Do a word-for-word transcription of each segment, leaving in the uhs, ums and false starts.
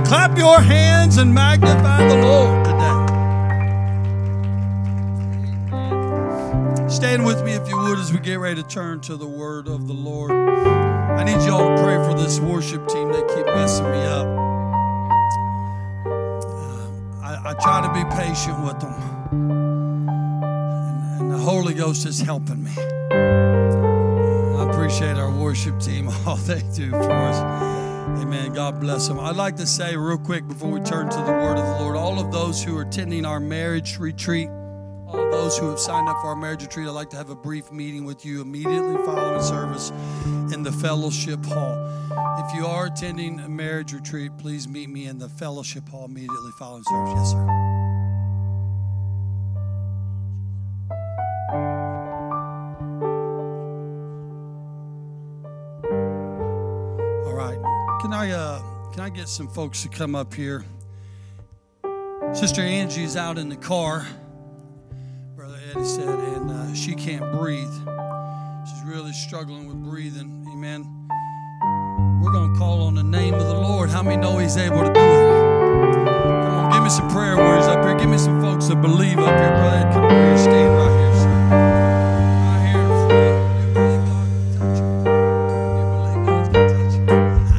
Clap your hands and magnify the Lord today. Stand with me if you would as we get ready to turn to the word of the Lord. I need y'all to pray for this worship team. They keep messing me up. Uh, I, I try to be patient with them. And, and the Holy Ghost is helping me. I appreciate our worship team, all they do for us. Amen. God bless them. I'd like to say real quick before we turn to the word of the Lord, all of those who are attending our marriage retreat, all of those who have signed up for our marriage retreat, I'd like to have a brief meeting with you immediately following service in the fellowship hall. If you are attending a marriage retreat, please meet me in the fellowship hall immediately following service. Yes, sir. Can I, uh, can I get some folks to come up here? Sister Angie's out in the car, Brother Eddie said, and uh, she can't breathe. She's really struggling with breathing. Amen. We're going to call on the name of the Lord. How many know He's able to do it? Come on, give me some prayer warriors up here. Give me some folks that believe up here, Brother Eddie. Come over here, stand right here, sir. Right here in front. You believe God can touch you. You believe God's going to touch you.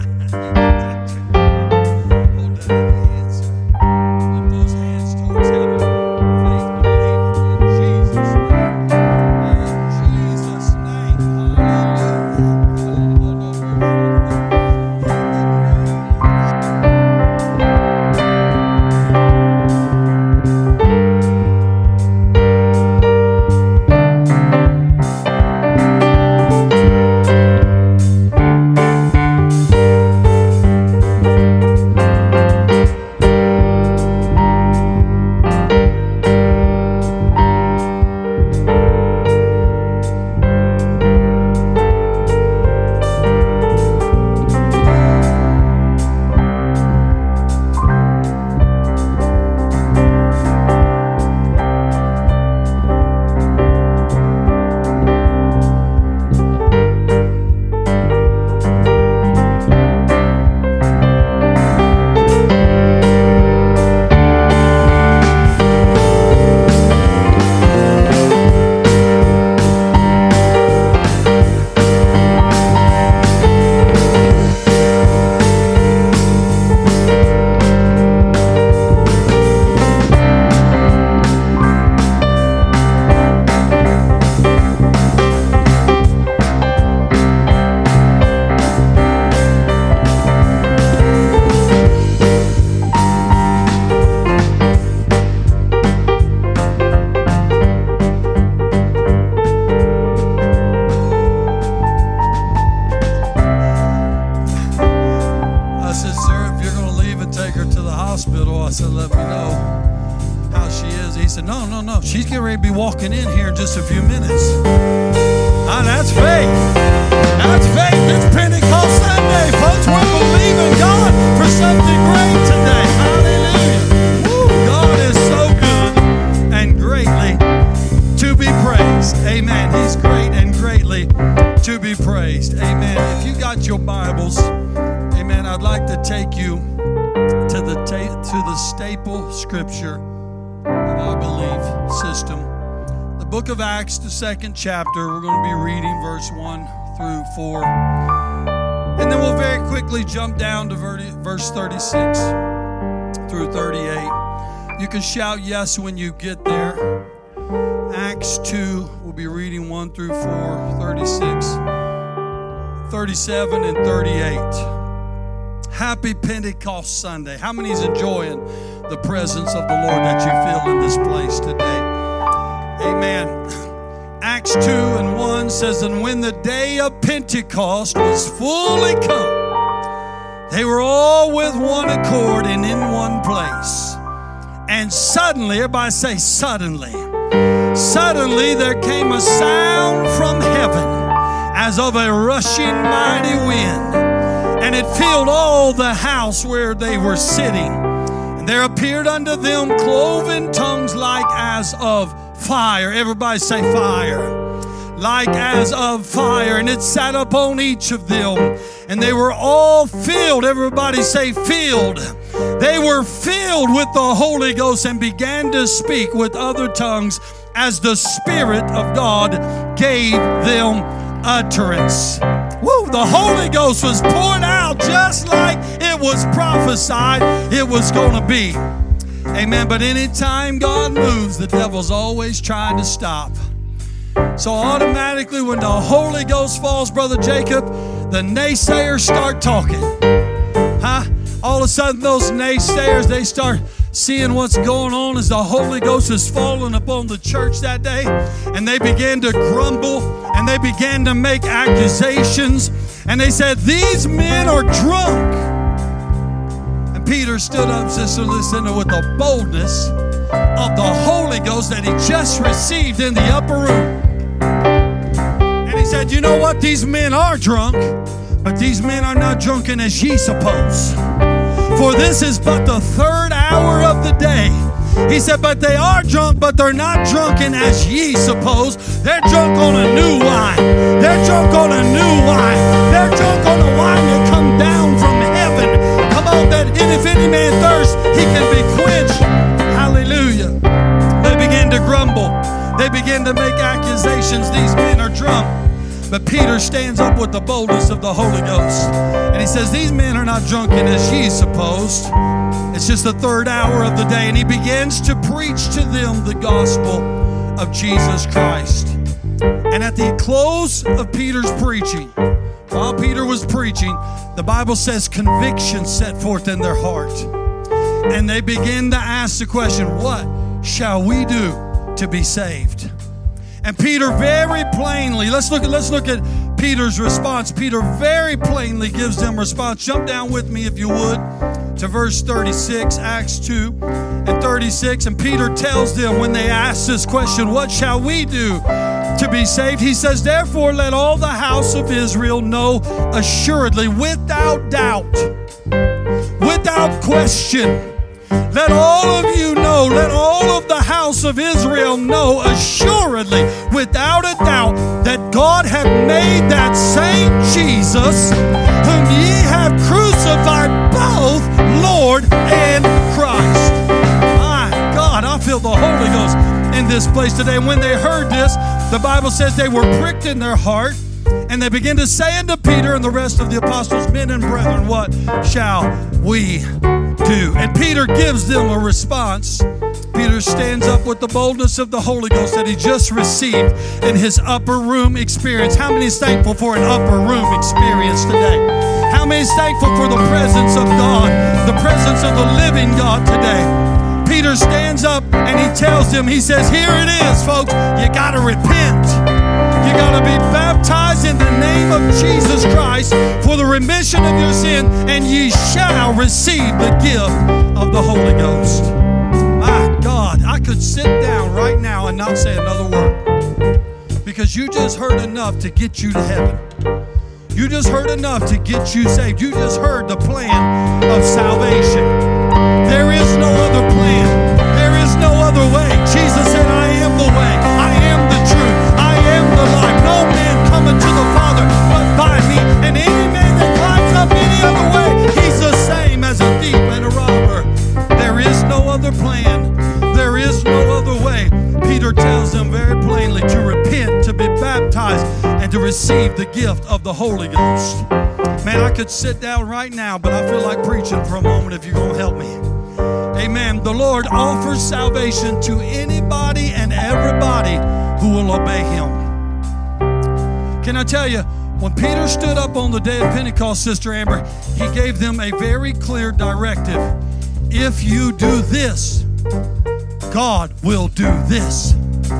Walking in here in just a few minutes. Ah, that's faith. That's faith. It's Pentecost Sunday, folks. We're believing God for something great today. Hallelujah. Woo, God is so good and greatly to be praised. Amen. He's great and greatly to be praised. Amen. If you got your Bibles, amen, I'd like to take you to the ta- to the staple scripture of our belief system. Book of Acts, the second chapter. We're going to be reading verse one through four. And then we'll very quickly jump down to verse thirty-six through thirty-eight. You can shout yes when you get there. Acts two, we'll be reading one through four, thirty-six, thirty-seven, and thirty-eight. Happy Pentecost Sunday. How many is enjoying the presence of the Lord that you feel in this place today? Amen. Acts two and one says, and when the day of Pentecost was fully come, they were all with one accord and in one place. And suddenly, everybody say suddenly, suddenly there came a sound from heaven as of a rushing mighty wind, and it filled all the house where they were sitting. And there appeared unto them cloven tongues like as of fire. Everybody say fire. like as of fire, and it sat upon each of them. And they were all filled. Everybody say filled. They were filled with the Holy Ghost and began to speak with other tongues as the Spirit of God gave them utterance. Woo, the Holy Ghost was poured out just like it was prophesied it was going to be. Amen. But anytime God moves, the devil's always trying to stop. So automatically when the Holy Ghost falls, Brother Jacob, the naysayers start talking. Huh? All of a sudden those naysayers, they start seeing what's going on as the Holy Ghost is falling upon the church that day. And they began to grumble and they began to make accusations. And they said, these men are drunk. And Peter stood up, Sister Lucinda, with the boldness of the Holy Ghost that he just received in the upper room. And he said, you know what? These men are drunk, but these men are not drunken as ye suppose. For this is but the third hour of the day. He said, but they are drunk, but they're not drunken as ye suppose. They're drunk on a new wine. They're drunk on a new wine. They're drunk on a wine that come down from heaven. Come on, that and if any man thirst, he can be quenched. Hallelujah. They begin to grumble. They begin to make accusations. These men are drunk. But Peter stands up with the boldness of the Holy Ghost. And he says, these men are not drunken as ye supposed. It's just the third hour of the day. And he begins to preach to them the gospel of Jesus Christ. And at the close of Peter's preaching, while Peter was preaching, the Bible says conviction set forth in their heart. And they begin to ask the question, what shall we do to be saved? And Peter very plainly, let's look at let's look at Peter's response. Peter very plainly gives them response. Jump down with me, if you would, to verse thirty-six, Acts two and thirty-six. And Peter tells them when they ask this question, what shall we do to be saved? He says, therefore let all the house of Israel know assuredly, without doubt, without question. Let all of you know, let all of the house of Israel know assuredly, without a doubt, that God hath made that same Jesus, whom ye have crucified, both Lord and Christ. My God, I feel the Holy Ghost in this place today. And when they heard this, the Bible says they were pricked in their heart, and they began to say unto Peter and the rest of the apostles, men and brethren, what shall we do? And Peter gives them a response. Peter stands up with the boldness of the Holy Ghost that he just received in his upper room experience. How many is thankful for an upper room experience today? How many is thankful for the presence of God, the presence of the living God today? Peter stands up and he tells them, he says, here it is, folks. You got to repent. You got to be baptized in the name of Jesus Christ for the remission of your sin, and ye shall receive the gift of the Holy Ghost. My God, I could sit down right now and not say another word, because you just heard enough to get you to heaven. You just heard enough to get you saved. You just heard the plan of salvation. There is no other plan. There is no other way. Jesus said, I am the way. I am the truth. I am the life. No man cometh to the Father but by me. And any man that climbs up any other way, he's the same as a thief and a robber. There is no other plan. There is no other way. Peter tells them very plainly to repent, to be baptized, and to receive the gift of the Holy Ghost. Man, I could sit down right now, but I feel like preaching for a moment if you're going to help me. Amen. The Lord offers salvation to anybody and everybody who will obey Him. Can I tell you, when Peter stood up on the day of Pentecost, Sister Amber, he gave them a very clear directive. If you do this, God will do this.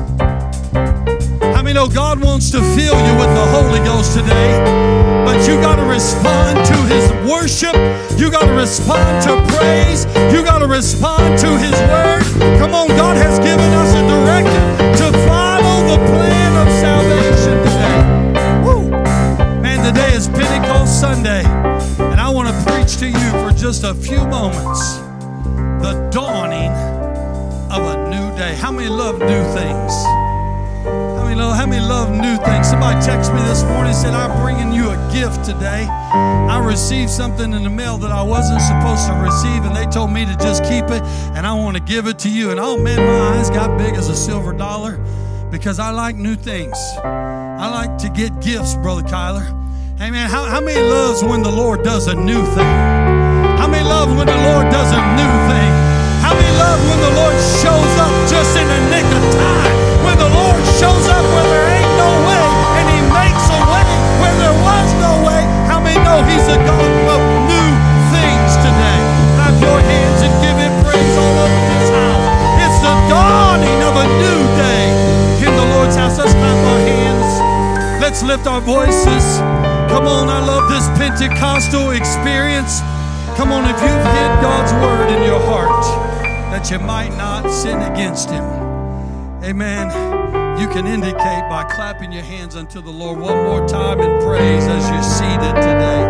How many know God wants to fill you with the Holy Ghost today? But you got to respond to His worship. You got to respond to praise. You got to respond to His word. Come on, God has given us a directive to follow the plan of salvation today. Woo! Man, today is Pentecost Sunday, and I want to preach to you for just a few moments the dawning of a new day. How many love new things? How many love, how many love new things? Somebody texted me this morning and said, I'm bringing you a gift today. I received something in the mail that I wasn't supposed to receive, and they told me to just keep it, and I want to give it to you. And oh man, my eyes got big as a silver dollar because I like new things. I like to get gifts, Brother Kyler. Hey man, how, how many loves when the Lord does a new thing? How many love when the Lord does a new thing? How many love when the Lord shows up just in the nick of time? When the Lord shows up where there ain't no way, and He makes a way where there was no way. How many know He's a God of new things today? Clap your hands and give Him praise all over this house. It's the dawning of a new day in the Lord's house. Let's clap our hands. Let's lift our voices. Come on, I love this Pentecostal experience. Come on, if you've hid God's word in your heart that you might not sin against Him, amen, you can indicate by clapping your hands unto the Lord one more time in praise as you're seated today.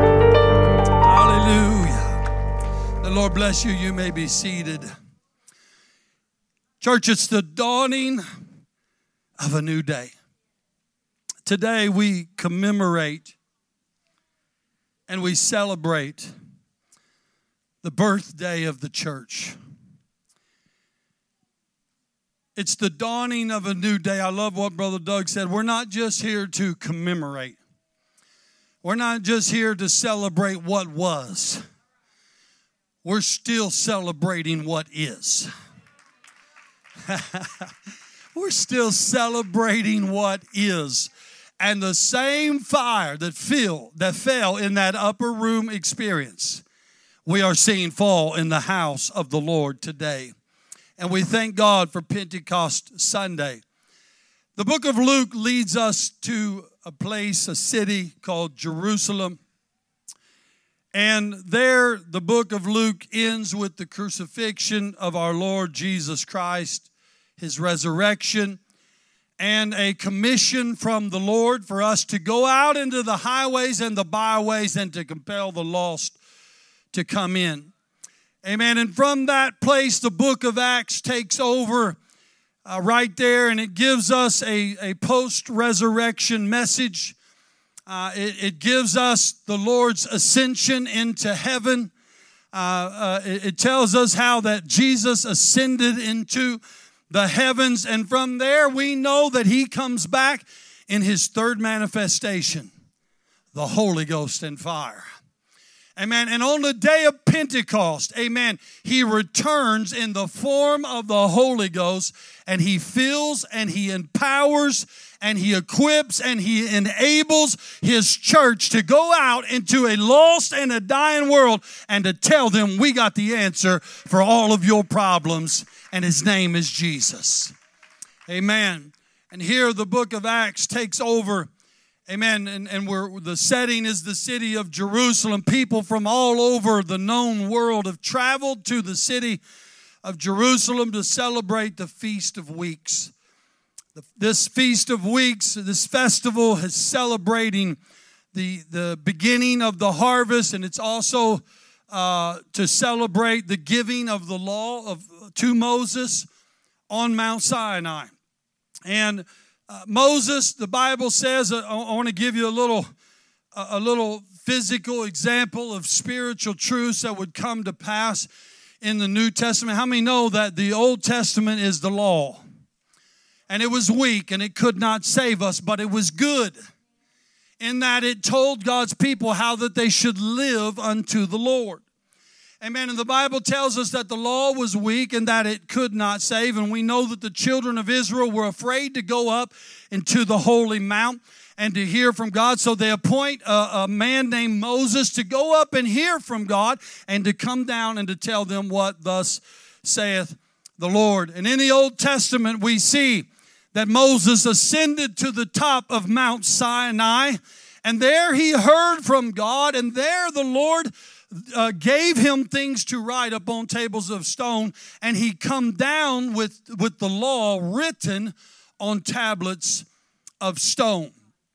Hallelujah. The Lord bless you. You may be seated. Church, it's the dawning of a new day. Today we commemorate and we celebrate the birthday of the church. It's the dawning of a new day. I love what Brother Doug said. We're not just here to commemorate. We're not just here to celebrate what was. We're still celebrating what is. We're still celebrating what is. And the same fire that fell, that fell in that upper room experience, we are seeing fall in the house of the Lord today. And we thank God for Pentecost Sunday. The book of Luke leads us to a place, a city called Jerusalem. And there, the book of Luke ends with the crucifixion of our Lord Jesus Christ, His resurrection, and a commission from the Lord for us to go out into the highways and the byways and to compel the lost to come in. Amen. And from that place, the book of Acts takes over uh, right there, and it gives us a, a post-resurrection message. Uh, it, it gives us the Lord's ascension into heaven. Uh, uh, it, it tells us how that Jesus ascended into the heavens, and from there we know that He comes back in His third manifestation, the Holy Ghost and fire. Amen. And on the day of Pentecost, amen, He returns in the form of the Holy Ghost, and He fills and He empowers and He equips and He enables His church to go out into a lost and a dying world and to tell them, we got the answer for all of your problems, and His name is Jesus. Amen. And here the book of Acts takes over. Amen. And, and we're, the setting is the city of Jerusalem. People from all over the known world have traveled to the city of Jerusalem to celebrate the Feast of Weeks. The, this Feast of Weeks, this festival is celebrating the, the beginning of the harvest, and it's also uh, to celebrate the giving of the law of to Moses on Mount Sinai. And Uh, Moses, the Bible says, uh, I, I want to give you a little, uh, a little physical example of spiritual truths that would come to pass in the New Testament. How many know that the Old Testament is the law? And it was weak and it could not save us, but it was good in that it told God's people how that they should live unto the Lord. Amen. And the Bible tells us that the law was weak and that it could not save. And we know that the children of Israel were afraid to go up into the holy mount and to hear from God. So they appoint a, a man named Moses to go up and hear from God and to come down and to tell them what thus saith the Lord. And in the Old Testament, we see that Moses ascended to the top of Mount Sinai, and there he heard from God, and there the Lord Uh, gave him things to write upon tables of stone, and he come down with, with the law written on tablets of stone.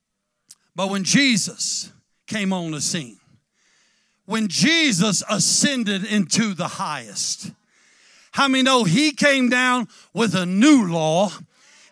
But when Jesus came on the scene, when Jesus ascended into the highest, how many know He came down with a new law?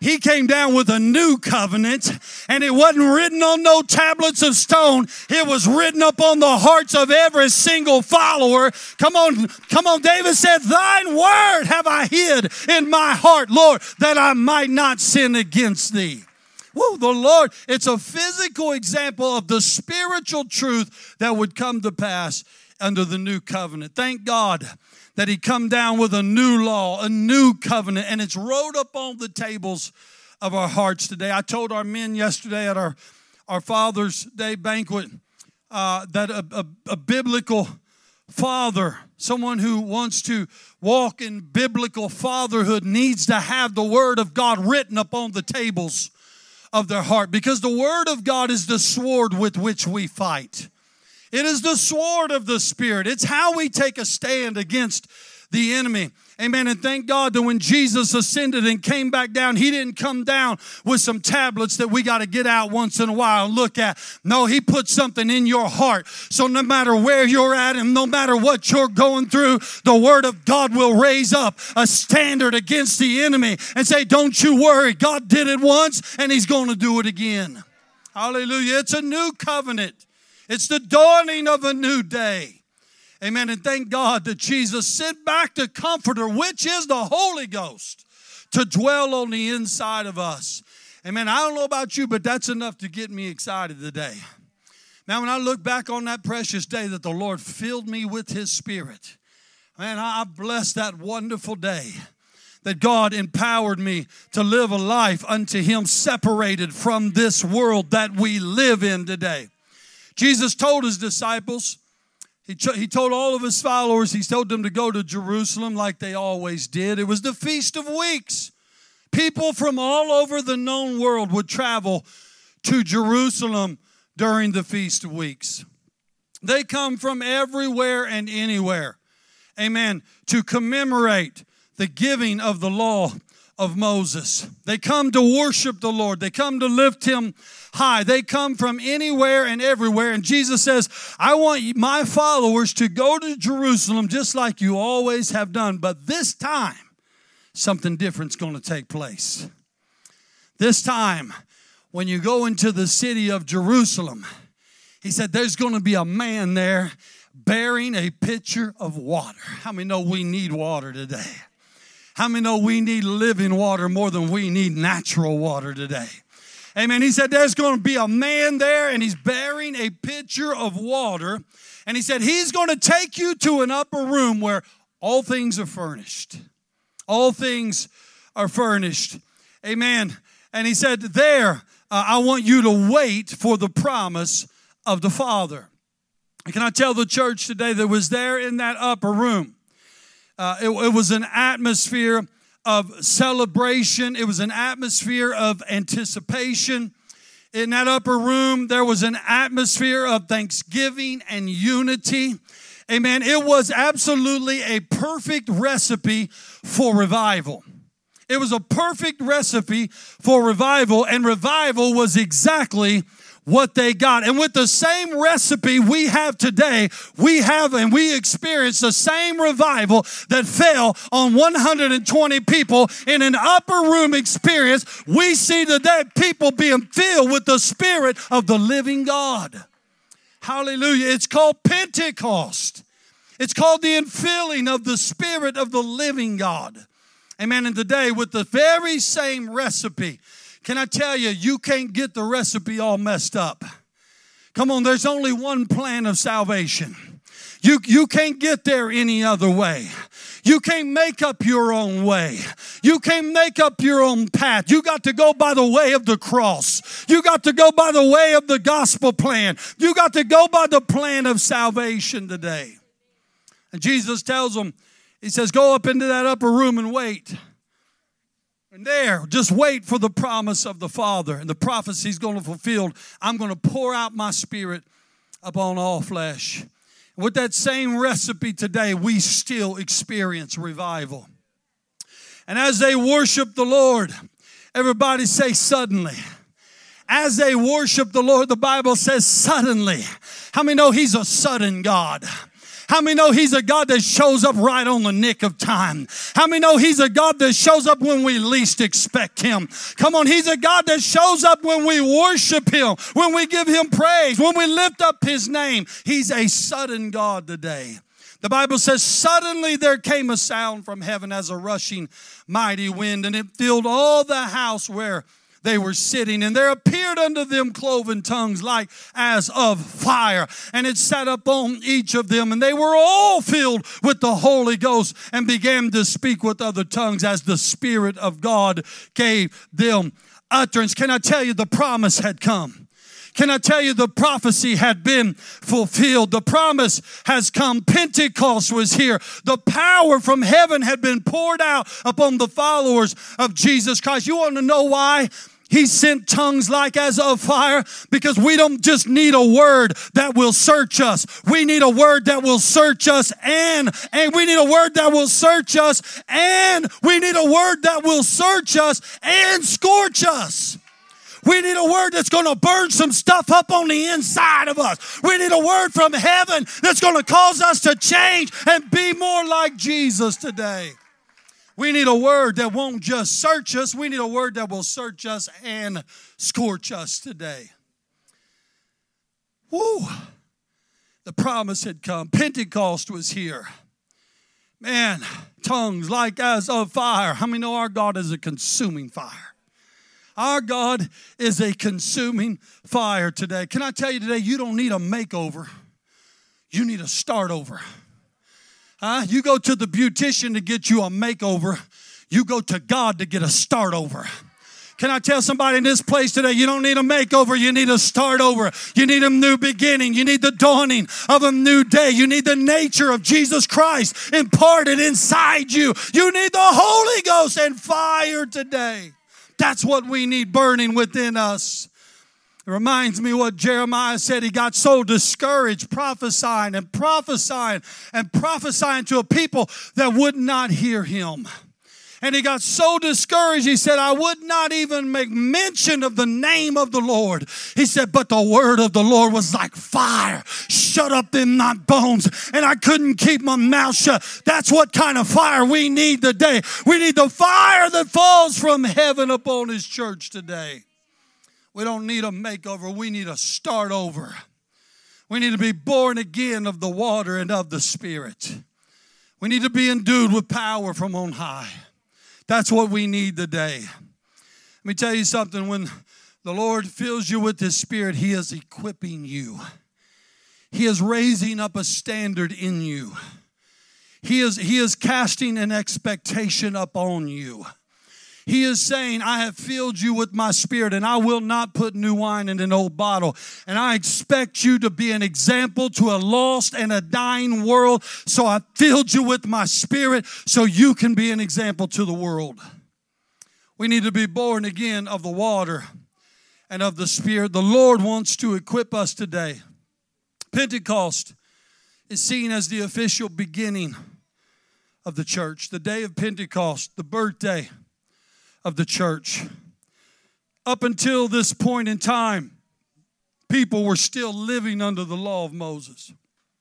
He came down with a new covenant, and it wasn't written on no tablets of stone. It was written up on the hearts of every single follower. Come on, come on. David said, thine word have I hid in my heart, Lord, that I might not sin against thee. Woo, the Lord, it's a physical example of the spiritual truth that would come to pass under the new covenant. Thank God that he come down with a new law, a new covenant, and it's wrote up on the tables of our hearts today. I told our men yesterday at our, our Father's Day banquet uh, that a, a, a biblical father, someone who wants to walk in biblical fatherhood, needs to have the Word of God written upon the tables of their heart, because the Word of God is the sword with which we fight. It is the sword of the Spirit. It's how we take a stand against the enemy. Amen. And thank God that when Jesus ascended and came back down, he didn't come down with some tablets that we got to get out once in a while and look at. No, he put something in your heart. So no matter where you're at and no matter what you're going through, the Word of God will raise up a standard against the enemy and say, don't you worry. God did it once and he's going to do it again. Hallelujah. It's a new covenant. It's the dawning of a new day. Amen. And thank God that Jesus sent back the Comforter, which is the Holy Ghost, to dwell on the inside of us. Amen. I don't know about you, but that's enough to get me excited today. Now, when I look back on that precious day that the Lord filled me with His Spirit, man, I bless that wonderful day that God empowered me to live a life unto Him separated from this world that we live in today. Jesus told His disciples, He, ch- he told all of His followers, He told them to go to Jerusalem like they always did. It was the Feast of Weeks. People from all over the known world would travel to Jerusalem during the Feast of Weeks. They come from everywhere and anywhere, amen, to commemorate the giving of the law of Moses. They come to worship the Lord. They come to lift Him high. They come from anywhere and everywhere. And Jesus says, I want my followers to go to Jerusalem just like you always have done. But this time, something different's going to take place. This time, when you go into the city of Jerusalem, He said, there's going to be a man there bearing a pitcher of water. How many know we need water today? How many know we need living water more than we need natural water today? Amen. He said there's going to be a man there and he's bearing a pitcher of water. And he said he's going to take you to an upper room where all things are furnished. All things are furnished. Amen. And he said there, uh, I want you to wait for the promise of the Father. Can I tell the church today that was there in that upper room? Uh, it, it was an atmosphere of celebration. It was an atmosphere of anticipation. In that upper room, there was an atmosphere of thanksgiving and unity. Amen. It was absolutely a perfect recipe for revival. It was a perfect recipe for revival, and revival was exactly what they got. And with the same recipe we have today, we have and we experience the same revival that fell on one hundred twenty people in an upper room experience. We see today people being filled with the Spirit of the living God. Hallelujah. It's called Pentecost. It's called the infilling of the Spirit of the living God. Amen. And today, with the very same recipe, can I tell you, you can't get the recipe all messed up. Come on, there's only one plan of salvation. You, you can't get there any other way. You can't make up your own way. You can't make up your own path. You got to go by the way of the cross. You got to go by the way of the gospel plan. You got to go by the plan of salvation today. And Jesus tells them, He says, go up into that upper room and wait. And there, just wait for the promise of the Father and the prophecy's going to fulfill. I'm going to pour out my Spirit upon all flesh. With that same recipe today, we still experience revival. And as they worship the Lord, everybody say suddenly. As they worship the Lord, the Bible says suddenly. How many know He's a sudden God? How many know He's a God that shows up right on the nick of time? How many know He's a God that shows up when we least expect Him? Come on, He's a God that shows up when we worship Him, when we give Him praise, when we lift up His name. He's a sudden God today. The Bible says, suddenly there came a sound from heaven as a rushing mighty wind, and it filled all the house where they were sitting. And there appeared unto them cloven tongues like as of fire, and it sat upon each of them. And they were all filled with the Holy Ghost and began to speak with other tongues as the Spirit of God gave them utterance. Can I tell you, the promise had come? Can I tell you, the prophecy had been fulfilled? The promise has come. Pentecost was here. The power from heaven had been poured out upon the followers of Jesus Christ. You want to know why He sent tongues like as of fire? Because we don't just need a word that will search us. We need a word that will search us, and, and we need a word that will search us, and we need a word that will search us and scorch us. We need a word that's going to burn some stuff up on the inside of us. We need a word from heaven that's going to cause us to change and be more like Jesus today. We need a word that won't just search us. We need a word that will search us and scorch us today. Woo! The promise had come. Pentecost was here. Man, tongues like as of fire. How many know our God is a consuming fire? Our God is a consuming fire today. Can I tell you today, you don't need a makeover. You need a start over. Huh? You go to the beautician to get you a makeover. You go to God to get a start over. Can I tell somebody in this place today, you don't need a makeover, you need a start over. You need a new beginning. You need the dawning of a new day. You need the nature of Jesus Christ imparted inside you. You need the Holy Ghost and fire today. That's what we need burning within us. It reminds me what Jeremiah said. He got so discouraged prophesying and prophesying and prophesying to a people that would not hear him. And he got so discouraged, he said, I would not even make mention of the name of the Lord. He said, but the word of the Lord was like fire, shut up in my bones, and I couldn't keep my mouth shut. That's what kind of fire we need today. We need the fire that falls from heaven upon His church today. We don't need a makeover. We need a start over. We need to be born again of the water and of the Spirit. We need to be endued with power from on high. That's what we need today. Let me tell you something. When the Lord fills you with His Spirit, He is equipping you. He is raising up a standard in you. He is, he is casting an expectation upon you. He is saying, I have filled you with my Spirit, and I will not put new wine in an old bottle. And I expect you to be an example to a lost and a dying world. So I filled you with my Spirit so you can be an example to the world. We need to be born again of the water and of the Spirit. The Lord wants to equip us today. Pentecost is seen as the official beginning of the church. The day of Pentecost, the birthday of the church. Up until this point in time, people were still living under the law of Moses.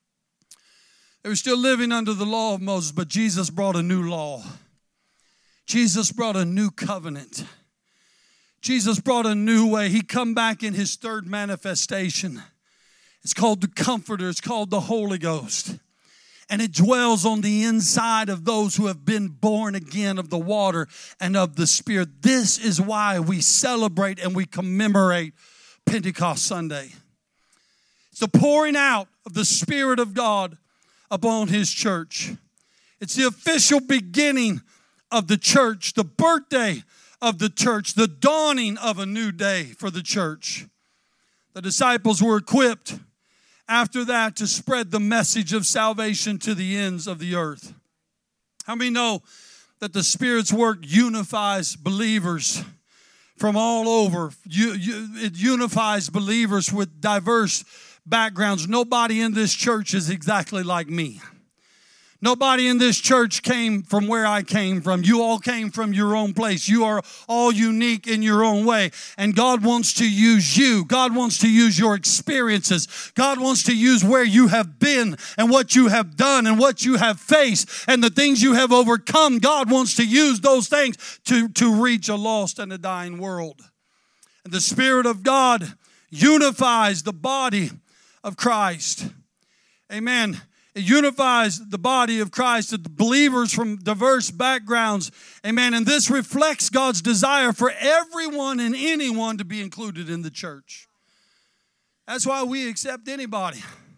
They were still living under the law of Moses, but Jesus brought a new law. Jesus brought a new covenant. Jesus brought a new way. He come back in His third manifestation. It's called the Comforter. It's called the Holy Ghost. And it dwells on the inside of those who have been born again of the water and of the Spirit. This is why we celebrate and we commemorate Pentecost Sunday. It's the pouring out of the Spirit of God upon His church. It's the official beginning of the church, the birthday of the church, the dawning of a new day for the church. The disciples were equipped after that to spread the message of salvation to the ends of the earth. How many know that the Spirit's work unifies believers from all over? It unifies believers with diverse backgrounds. Nobody in this church is exactly like me. Nobody in this church came from where I came from. You all came from your own place. You are all unique in your own way. And God wants to use you. God wants to use your experiences. God wants to use where you have been and what you have done and what you have faced and the things you have overcome. God wants to use those things to, to reach a lost and a dying world. And the Spirit of God unifies the body of Christ. Amen. It unifies the body of Christ, the believers from diverse backgrounds. Amen. And this reflects God's desire for everyone and anyone to be included in the church. That's why we accept anybody.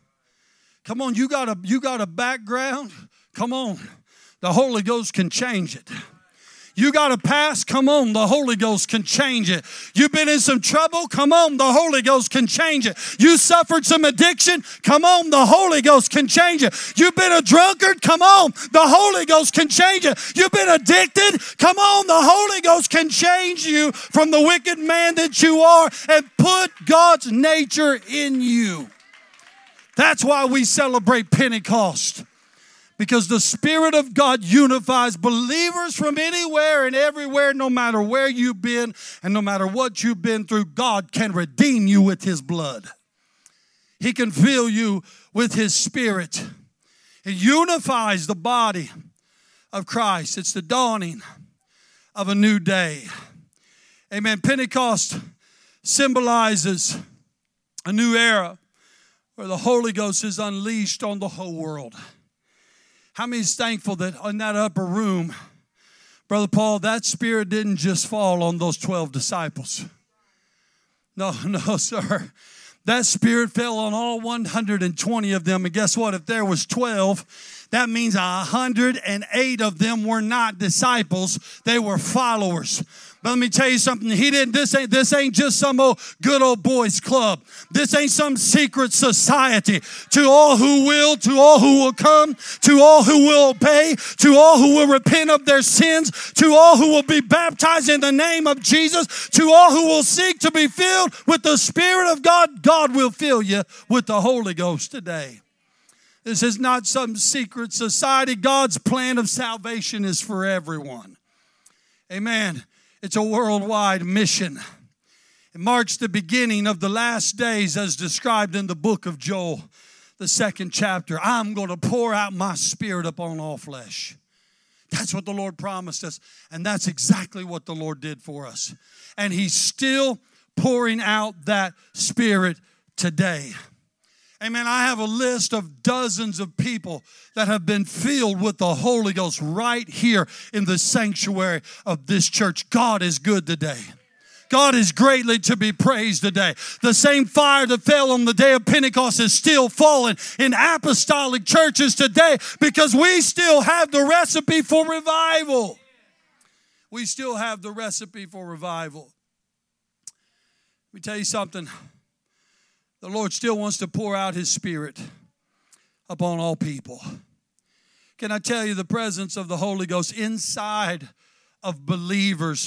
Come on, you got a, you got a background? Come on. The Holy Ghost can change it. You got a past? Come on, the Holy Ghost can change it. You've been in some trouble? Come on, the Holy Ghost can change it. You suffered some addiction? Come on, the Holy Ghost can change it. You've been a drunkard? Come on, the Holy Ghost can change it. You've been addicted? Come on, the Holy Ghost can change you from the wicked man that you are and put God's nature in you. That's why we celebrate Pentecost. Because the Spirit of God unifies believers from anywhere and everywhere, no matter where you've been and no matter what you've been through. God can redeem you with His blood. He can fill you with His Spirit. It unifies the body of Christ. It's the dawning of a new day. Amen. Pentecost symbolizes a new era where the Holy Ghost is unleashed on the whole world. How many is thankful that in that upper room, Brother Paul, that Spirit didn't just fall on those twelve disciples? No, no, sir. That Spirit fell on all one hundred twenty of them. And guess what? If there was twelve, that means one hundred eight of them were not disciples. They were followers. But let me tell you something. He didn't. This ain't. This ain't just some old good old boys club. This ain't some secret society. To all who will, to all who will come, to all who will obey, to all who will repent of their sins, to all who will be baptized in the name of Jesus, to all who will seek to be filled with the Spirit of God, God will fill you with the Holy Ghost today. This is not some secret society. God's plan of salvation is for everyone. Amen. It's a worldwide mission. It marks the beginning of the last days as described in the book of Joel, the second chapter. I'm going to pour out my Spirit upon all flesh. That's what the Lord promised us, and that's exactly what the Lord did for us. And He's still pouring out that Spirit today. Amen. I have a list of dozens of people that have been filled with the Holy Ghost right here in the sanctuary of this church. God is good today. God is greatly to be praised today. The same fire that fell on the day of Pentecost is still falling in apostolic churches today because we still have the recipe for revival. We still have the recipe for revival. Let me tell you something. The Lord still wants to pour out His Spirit upon all people. Can I tell you, the presence of the Holy Ghost inside of believers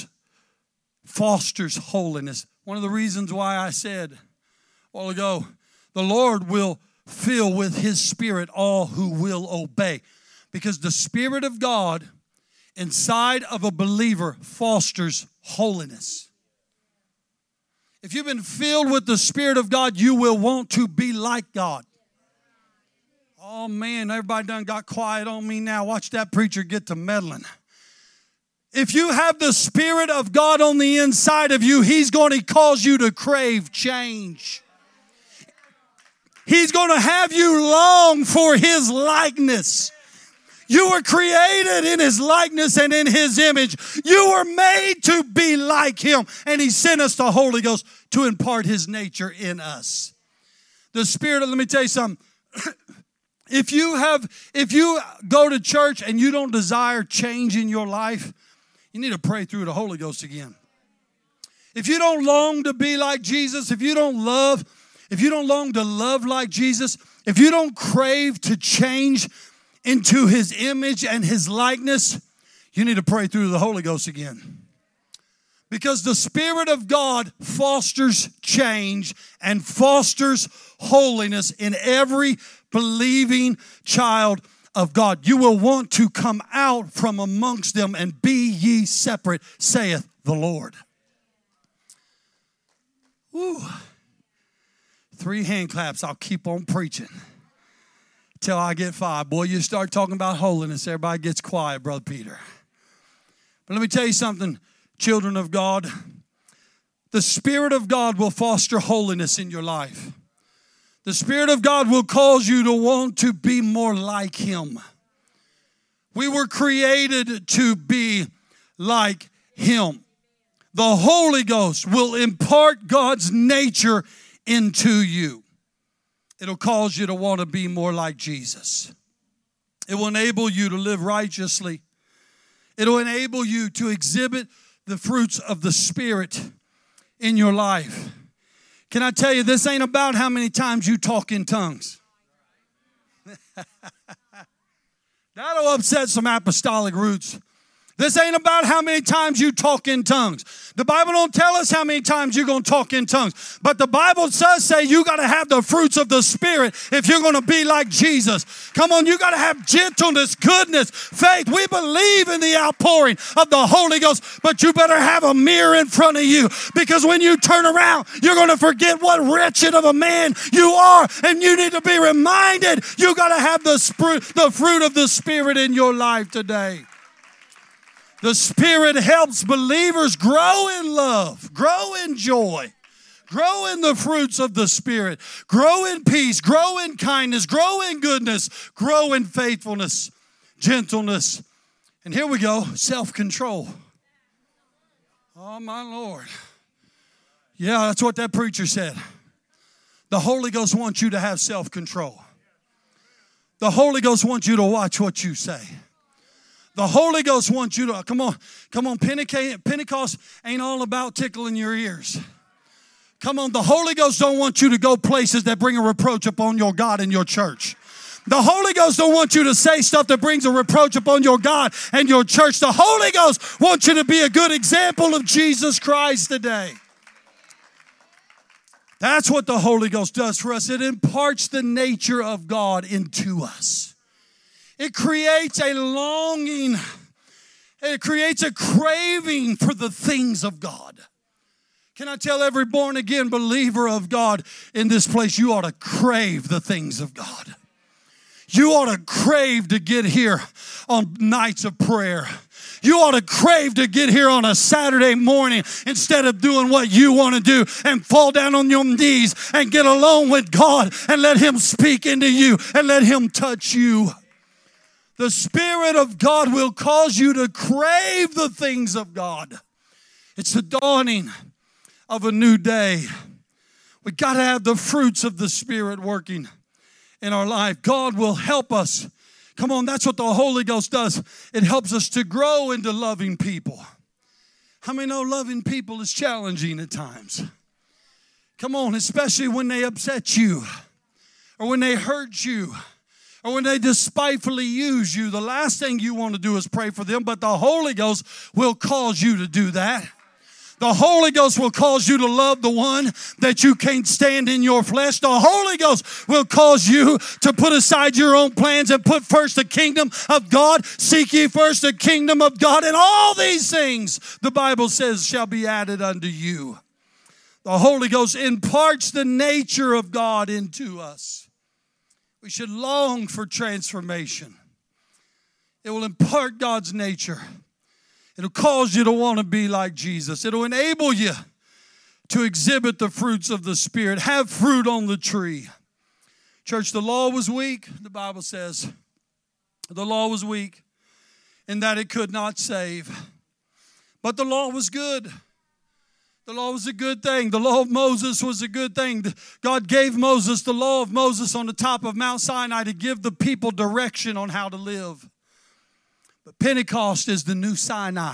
fosters holiness. One of the reasons why I said a while ago, the Lord will fill with His Spirit all who will obey. Because the Spirit of God inside of a believer fosters holiness. If you've been filled with the Spirit of God, you will want to be like God. Oh, man, everybody done got quiet on me now. Watch that preacher get to meddling. If you have the Spirit of God on the inside of you, He's going to cause you to crave change. He's going to have you long for His likeness. You were created in His likeness and in His image. You were made to be like Him. And He sent us the Holy Ghost to impart His nature in us. The Spirit of, let me tell you something. If you have, if you go to church and you don't desire change in your life, you need to pray through the Holy Ghost again. If you don't long to be like Jesus, if you don't love, if you don't long to love like Jesus, if you don't crave to change into His image and His likeness, you need to pray through the Holy Ghost again. Because the Spirit of God fosters change and fosters holiness in every believing child of God. You will want to come out from amongst them and be ye separate, saith the Lord. Woo. Three hand claps. I'll keep on preaching till I get five. Boy, you start talking about holiness, everybody gets quiet, Brother Peter. But let me tell you something, children of God. The Spirit of God will foster holiness in your life. The Spirit of God will cause you to want to be more like Him. We were created to be like Him. The Holy Ghost will impart God's nature into you. It'll cause you to want to be more like Jesus. It will enable you to live righteously. It'll enable you to exhibit the fruits of the Spirit in your life. Can I tell you, this ain't about how many times you talk in tongues. That'll upset some apostolic roots. This ain't about how many times you talk in tongues. The Bible don't tell us how many times you're going to talk in tongues. But the Bible does say you got to have the fruits of the Spirit if you're going to be like Jesus. Come on, you got to have gentleness, goodness, faith. We believe in the outpouring of the Holy Ghost, but you better have a mirror in front of you, because when you turn around, you're going to forget what wretched of a man you are, and you need to be reminded you got to have the, sp- the fruit of the Spirit in your life today. The Spirit helps believers grow in love, grow in joy, grow in the fruits of the Spirit, grow in peace, grow in kindness, grow in goodness, grow in faithfulness, gentleness. And here we go, self-control. Oh, my Lord. Yeah, that's what that preacher said. The Holy Ghost wants you to have self-control. The Holy Ghost wants you to watch what you say. The Holy Ghost wants you to, come on, come on, Pentecost ain't all about tickling your ears. Come on, the Holy Ghost don't want you to go places that bring a reproach upon your God and your church. The Holy Ghost don't want you to say stuff that brings a reproach upon your God and your church. The Holy Ghost wants you to be a good example of Jesus Christ today. That's what the Holy Ghost does for us. It imparts the nature of God into us. It creates a longing. It creates a craving for the things of God. Can I tell every born-again believer of God in this place, you ought to crave the things of God. You ought to crave to get here on nights of prayer. You ought to crave to get here on a Saturday morning instead of doing what you want to do and fall down on your knees and get alone with God and let Him speak into you and let Him touch you. The Spirit of God will cause you to crave the things of God. It's the dawning of a new day. We got to have the fruits of the Spirit working in our life. God will help us. Come on, that's what the Holy Ghost does. It helps us to grow into loving people. How many know loving people is challenging at times? Come on, especially when they upset you or when they hurt you. Or when they despitefully use you. The last thing you want to do is pray for them, but the Holy Ghost will cause you to do that. The Holy Ghost will cause you to love the one that you can't stand in your flesh. The Holy Ghost will cause you to put aside your own plans and put first the kingdom of God. Seek ye first the kingdom of God, and all these things, the Bible says, shall be added unto you. The Holy Ghost imparts the nature of God into us. We should long for transformation. It will impart God's nature. It'll cause you to want to be like Jesus. It'll enable you to exhibit the fruits of the Spirit. Have fruit on the tree. Church, the law was weak, the Bible says. The law was weak in that it could not save. But the law was good. The law was a good thing. The law of Moses was a good thing. God gave Moses the law of Moses on the top of Mount Sinai to give the people direction on how to live. But Pentecost is the new Sinai.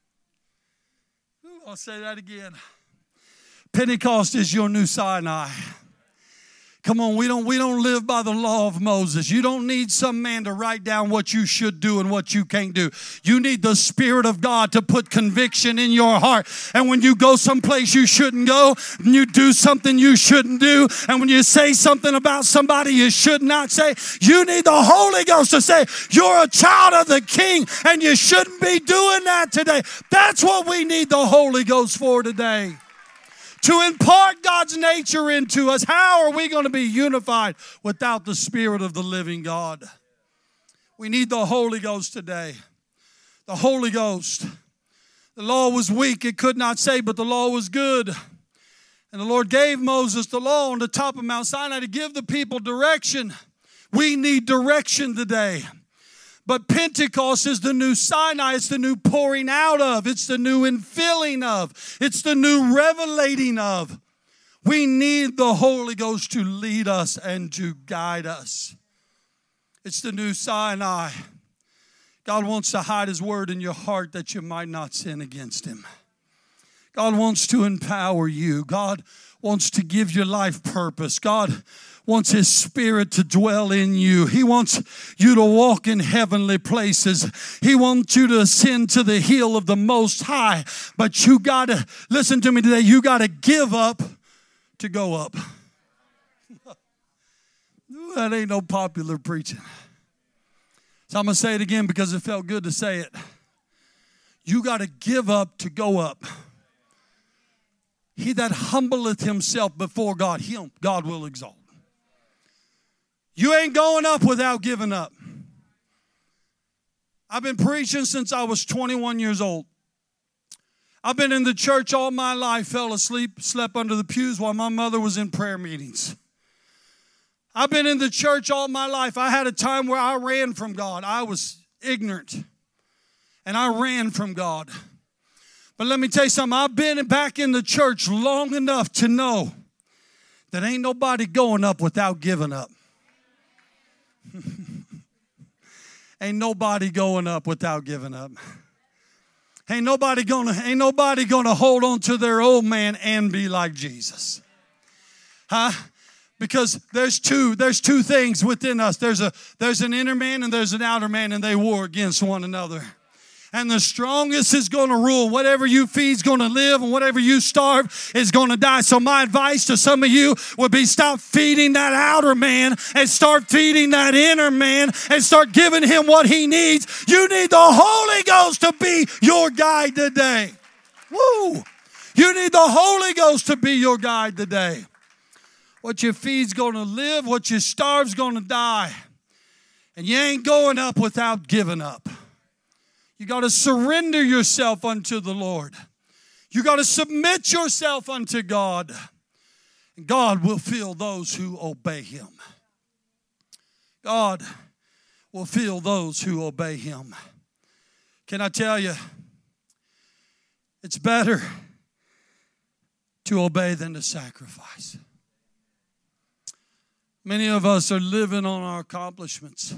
Ooh, I'll say that again. Pentecost is your new Sinai. Come on, we don't, we don't live by the law of Moses. You don't need some man to write down what you should do and what you can't do. You need the Spirit of God to put conviction in your heart. And when you go someplace you shouldn't go, and you do something you shouldn't do, and when you say something about somebody you should not say, you need the Holy Ghost to say, you're a child of the King, and you shouldn't be doing that today. That's what we need the Holy Ghost for today. To impart God's nature into us. How are we going to be unified without the Spirit of the living God? We need the Holy Ghost today. The Holy Ghost. The law was weak, it could not save, but the law was good. And the Lord gave Moses the law on the top of Mount Sinai to give the people direction. We need direction today. But Pentecost is the new Sinai. It's the new pouring out of. It's the new infilling of. It's the new revelating of. We need the Holy Ghost to lead us and to guide us. It's the new Sinai. God wants to hide His word in your heart that you might not sin against Him. God wants to empower you. God wants to give your life purpose. God wants His Spirit to dwell in you. He wants you to walk in heavenly places. He wants you to ascend to the hill of the Most High. But you got to, listen to me today, you got to give up to go up. That ain't no popular preaching. So I'm going to say it again because it felt good to say it. You got to give up to go up. He that humbleth himself before God, him God will exalt. You ain't going up without giving up. I've been preaching since I was twenty-one years old. I've been in the church all my life, fell asleep, slept under the pews while my mother was in prayer meetings. I've been in the church all my life. I had a time where I ran from God. I was ignorant, and I ran from God. But let me tell you something. I've been back in the church long enough to know that ain't nobody going up without giving up. Ain't nobody going up without giving up. Ain't nobody gonna, ain't nobody gonna hold on to their old man and be like Jesus. Huh? Because there's two, there's two things within us. There's a there's an inner man and there's an outer man, and they war against one another. And the strongest is going to rule. Whatever you feed is going to live, and whatever you starve is going to die. So my advice to some of you would be stop feeding that outer man and start feeding that inner man and start giving him what he needs. You need the Holy Ghost to be your guide today. Woo! You need the Holy Ghost to be your guide today. What you feed's going to live, what you starve's going to die. And you ain't going up without giving up. You got to surrender yourself unto the Lord. You got to submit yourself unto God. And God will fill those who obey Him. God will fill those who obey Him. Can I tell you, it's better to obey than to sacrifice. Many of us are living on our accomplishments.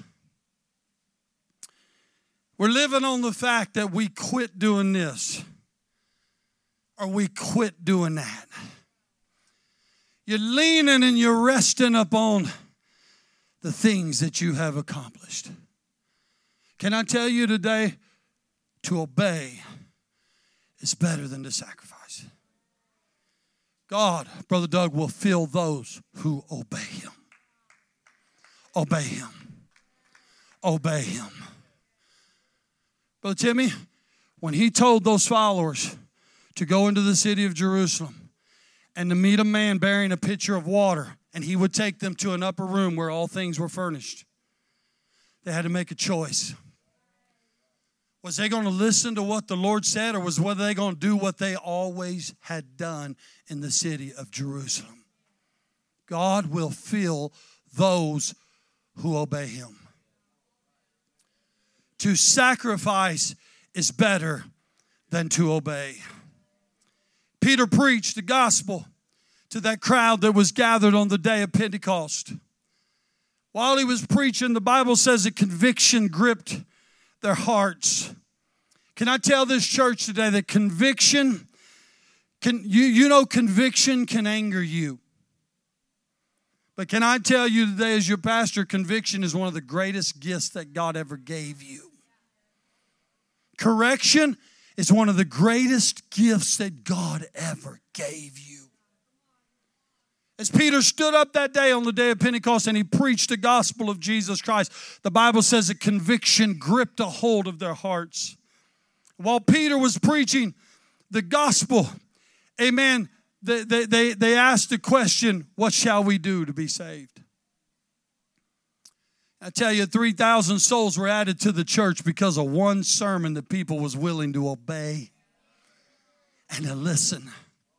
We're living on the fact that we quit doing this or we quit doing that. You're leaning and you're resting upon the things that you have accomplished. Can I tell you today, to obey is better than to sacrifice. God, Brother Doug, will fill those who obey Him. Obey Him. Obey Him. Brother Timmy, when he told those followers to go into the city of Jerusalem and to meet a man bearing a pitcher of water, and he would take them to an upper room where all things were furnished, they had to make a choice. Was they going to listen to what the Lord said, or was they going to do what they always had done in the city of Jerusalem? God will fill those who obey Him. To sacrifice is better than to obey. Peter preached the gospel to that crowd that was gathered on the day of Pentecost. While he was preaching, the Bible says that conviction gripped their hearts. Can I tell this church today that conviction, can you, you know conviction can anger you. But can I tell you today as your pastor, conviction is one of the greatest gifts that God ever gave you. Correction is one of the greatest gifts that God ever gave you. As Peter stood up that day on the day of Pentecost and he preached the gospel of Jesus Christ, the Bible says that conviction gripped a hold of their hearts. While Peter was preaching the gospel, amen, they, they, they, they asked the question, what shall we do to be saved? I tell you, three thousand souls were added to the church because of one sermon that people was willing to obey and to listen.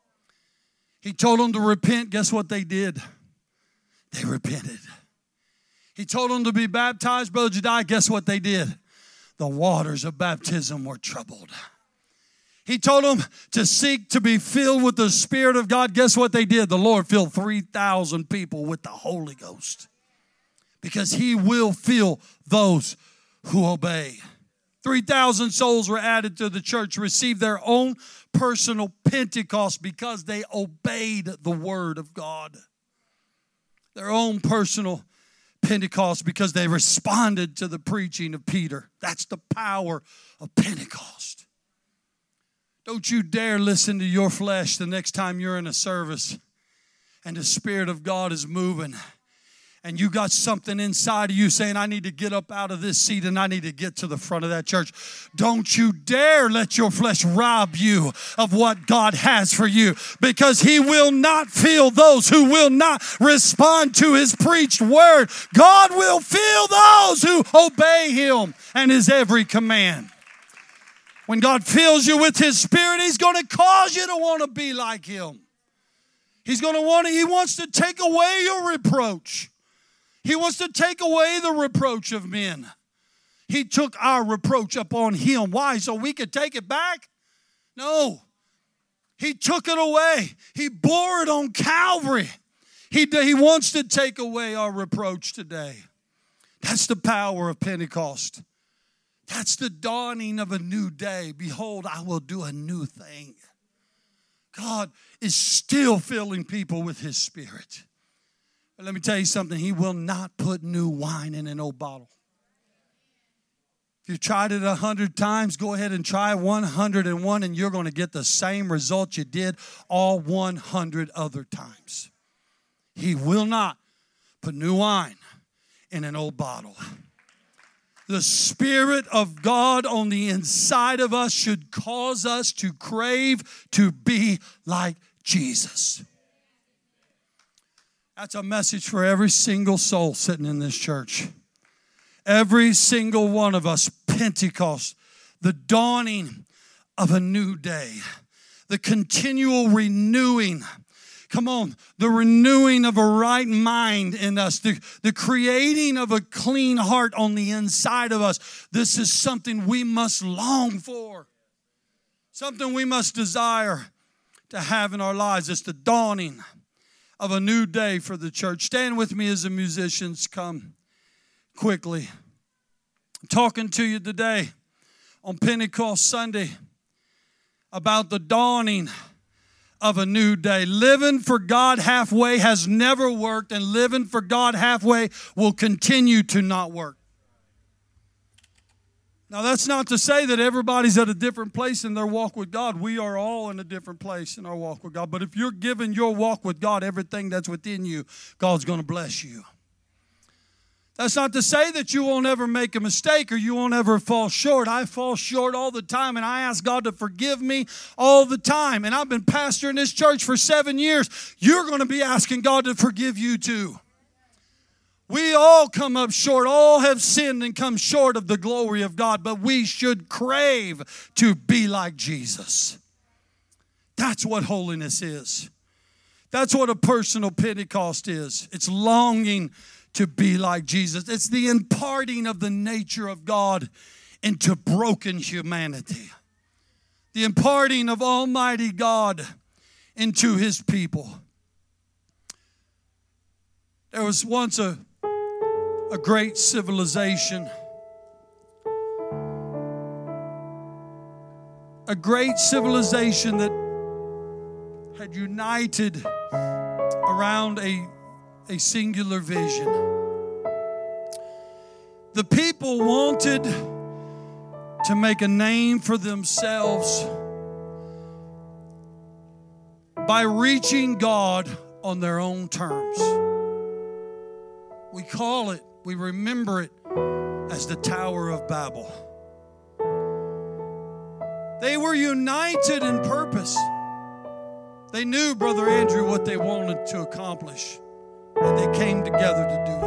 He told them to repent. Guess what they did? They repented. He told them to be baptized. Brother Jediah, guess what they did? The waters of baptism were troubled. He told them to seek to be filled with the Spirit of God. Guess what they did? The Lord filled three thousand people with the Holy Ghost. Because He will fill those who obey. three thousand souls were added to the church, received their own personal Pentecost because they obeyed the Word of God. Their own personal Pentecost because they responded to the preaching of Peter. That's the power of Pentecost. Don't you dare listen to your flesh the next time you're in a service and the Spirit of God is moving. And you got something inside of you saying, I need to get up out of this seat and I need to get to the front of that church. Don't you dare let your flesh rob you of what God has for you, because He will not fill those who will not respond to His preached word. God will fill those who obey Him and His every command. When God fills you with His Spirit, He's going to cause you to want to be like Him. He's going to want to, He wants to take away your reproach. He wants to take away the reproach of men. He took our reproach upon Him. Why? So we could take it back? No. He took it away. He bore it on Calvary. He, he wants to take away our reproach today. That's the power of Pentecost. That's the dawning of a new day. Behold, I will do a new thing. God is still filling people with His Spirit. But let me tell you something. He will not put new wine in an old bottle. If you've tried it a hundred times, go ahead and try one hundred and one, and you're going to get the same result you did all one hundred other times. He will not put new wine in an old bottle. The Spirit of God on the inside of us should cause us to crave to be like Jesus. That's a message for every single soul sitting in this church. Every single one of us, Pentecost, the dawning of a new day, the continual renewing. Come on, the renewing of a right mind in us, the, the creating of a clean heart on the inside of us. This is something we must long for, something we must desire to have in our lives. It's the dawning of a new day for the church. Stand with me as the musicians come quickly. I'm talking to you today on Pentecost Sunday about the dawning of a new day. Living for God halfway has never worked, and living for God halfway will continue to not work. Now, that's not to say that everybody's at a different place in their walk with God. We are all in a different place in our walk with God. But if you're giving your walk with God everything that's within you, God's going to bless you. That's not to say that you won't ever make a mistake or you won't ever fall short. I fall short all the time, and I ask God to forgive me all the time. And I've been pastoring this church for seven years. You're going to be asking God to forgive you too. We all come up short. All have sinned and come short of the glory of God. But we should crave to be like Jesus. That's what holiness is. That's what a personal Pentecost is. It's longing to be like Jesus. It's the imparting of the nature of God into broken humanity. The imparting of Almighty God into His people. There was once a A great civilization. A great civilization that had united around a, a singular vision. The people wanted to make a name for themselves by reaching God on their own terms. We call it, we remember it as the Tower of Babel. They were united in purpose. They knew, Brother Andrew, what they wanted to accomplish, and they came together to do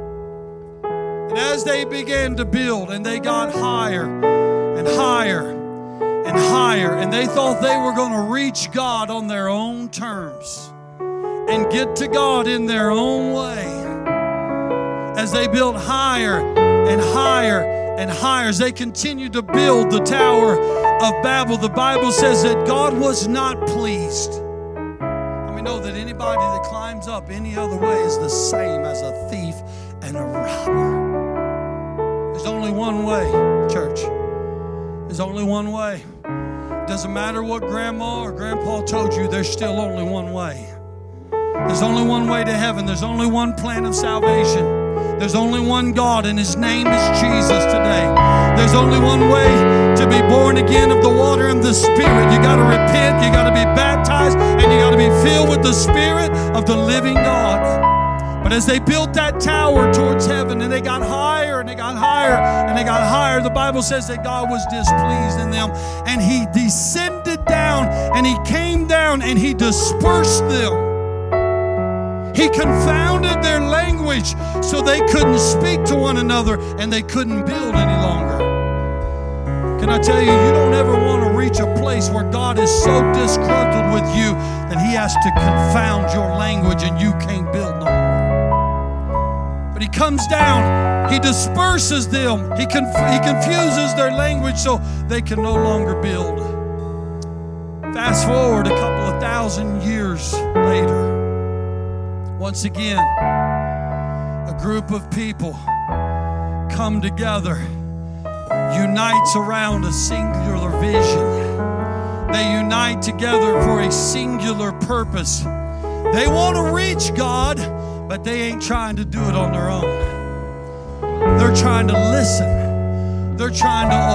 it. And as they began to build, and they got higher and higher and higher, and they thought they were going to reach God on their own terms and get to God in their own way. As they built higher and higher and higher, as they continued to build the Tower of Babel, the Bible says that God was not pleased. We know that anybody that climbs up any other way is the same as a thief and a robber. There's only one way, church. There's only one way. Doesn't matter what grandma or grandpa told you, there's still only one way. There's only one way to heaven. There's only one plan of salvation. There's only one God, and His name is Jesus today. There's only one way to be born again of the water and the Spirit. You got to repent, you got to be baptized, and you got to be filled with the Spirit of the living God. But as they built that tower towards heaven, and they got higher, and they got higher, and they got higher, the Bible says that God was displeased in them, and He descended down, and He came down, and He dispersed them. He confounded their language so they couldn't speak to one another and they couldn't build any longer. Can I tell you, you don't ever want to reach a place where God is so disgruntled with you that He has to confound your language and you can't build no more. But He comes down, He disperses them, He, conf- he confuses their language so they can no longer build. Fast forward a couple of thousand years later. Once again, a group of people come together, unites around a singular vision. They unite together for a singular purpose. They want to reach God, but they ain't trying to do it on their own. They're trying to listen. They're trying to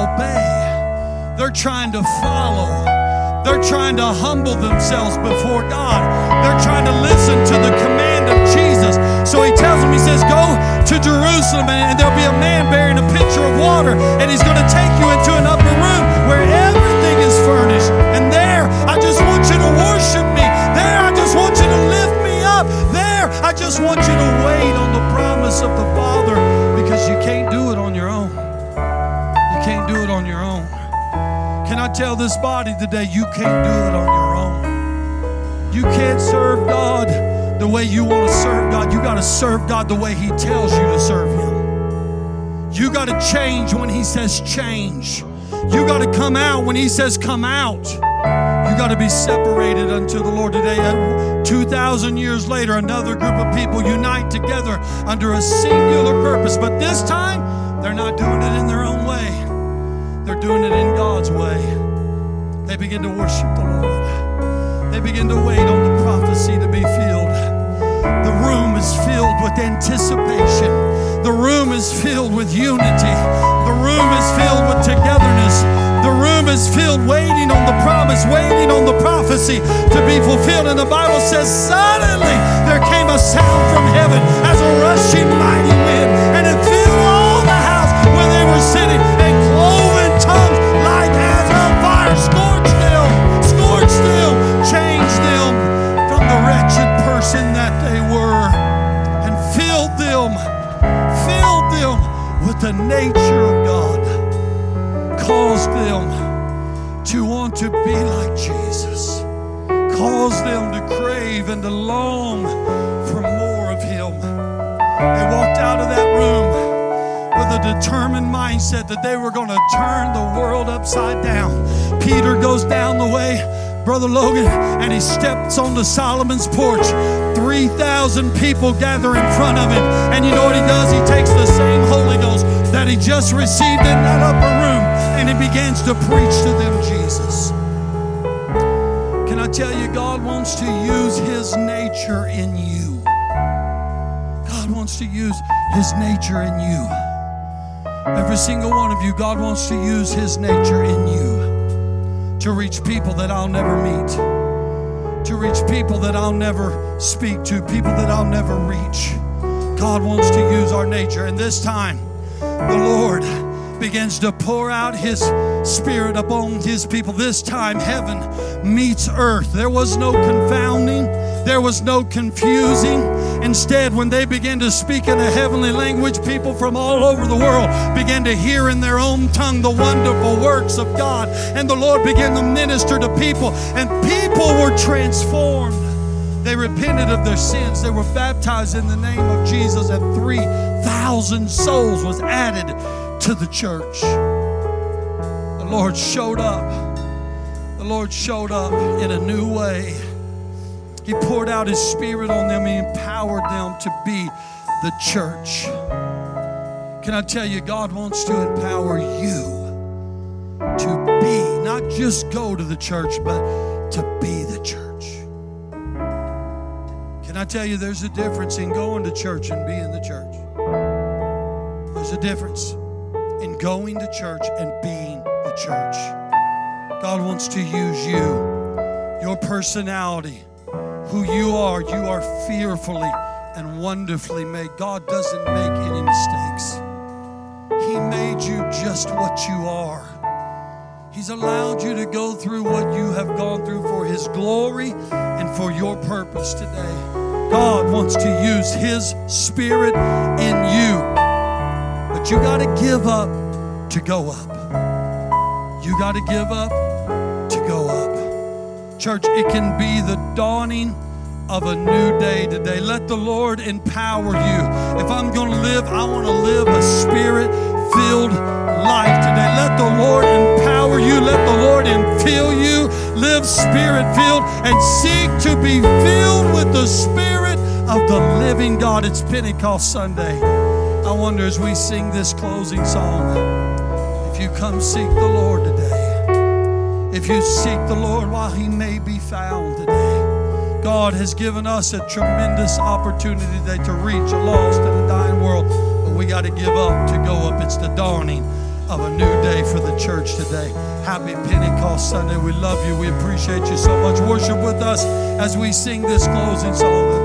obey. They're trying to follow. They're trying to humble themselves before God. They're trying to listen to the command of Jesus. So He tells them, He says, go to Jerusalem and there'll be a man bearing a pitcher of water, and he's going to take you into an upper room where everything is furnished. And there, I just want you to worship me. There, I just want you to lift me up. There, I just want you to wait on the promise of the Father, because you can't do it on your own. You can't do it on your own. Can I tell this body today, you can't do it on your own. You can't serve God the way you want to serve God. You got to serve God the way He tells you to serve Him. You got to change when He says change. You got to come out when He says come out. You got to be separated unto the Lord today. two thousand years later, another group of people unite together under a singular purpose. But this time, they're not doing it in their own way. They're doing it in God's way. They begin to worship the Lord. They begin to wait on the prophecy to be filled. The room is filled with anticipation. The room is filled with unity. The room is filled with togetherness. The room is filled waiting on the promise, waiting on the prophecy to be fulfilled. And the Bible says, suddenly there came a sound from heaven as a rushing mighty wind, and it filled all the house where they were sitting, and cloven tongues like as of fire scorched them, scorched them, changed them from the wretched person that they were, and filled them, filled them with the nature of God, caused them to want to be like Jesus, caused them to crave and to long for more of Him. They walked out of that room with a determined mindset that they were going to turn the world upside down. Peter goes down the way, Brother Logan, and he steps onto Solomon's porch. three thousand people gather in front of him. And you know what he does? He takes the same Holy Ghost that he just received in that upper room, and he begins to preach to them Jesus. Can I tell you, God wants to use His nature in you. God wants to use His nature in you. Every single one of you, God wants to use His nature in you to reach people that I'll never meet, to reach people that I'll never speak to, people that I'll never reach. God wants to use our nature. And this time, the Lord begins to pour out His Spirit upon His people. This time, heaven meets earth. There was no confounding. There was no confusing. Instead, when they began to speak in a heavenly language, people from all over the world began to hear in their own tongue the wonderful works of God. And the Lord began to minister to people, and people were transformed. They repented of their sins. They were baptized in the name of Jesus, and three thousand souls was added to the church. The Lord showed up. The Lord showed up in a new way. He poured out His Spirit on them. He empowered them to be the church. Can I tell you, God wants to empower you to be, not just go to the church, but to be the church. Can I tell you, there's a difference in going to church and being the church. There's a difference in going to church and being the church. God wants to use you, your personality, who you are. You are fearfully and wonderfully made. God doesn't make any mistakes. He made you just what you are. He's allowed you to go through what you have gone through for His glory and for your purpose today. God wants to use His Spirit in you. But you got to give up to go up. You got to give up to go up. Church, it can be the dawning of a new day today. Let the Lord empower you. If I'm going to live, I want to live a Spirit-filled life today. Let the Lord empower you. Let the Lord infill you. Live Spirit-filled and seek to be filled with the Spirit of the living God. It's Pentecost Sunday. I wonder, as we sing this closing song, if you come seek the Lord today, if you seek the Lord while He may be found today. God has given us a tremendous opportunity today to reach a lost and a dying world, but we got to give up to go up. It's the dawning of a new day for the church today. Happy Pentecost Sunday. We love you. We appreciate you so much. Worship with us as we sing this closing song.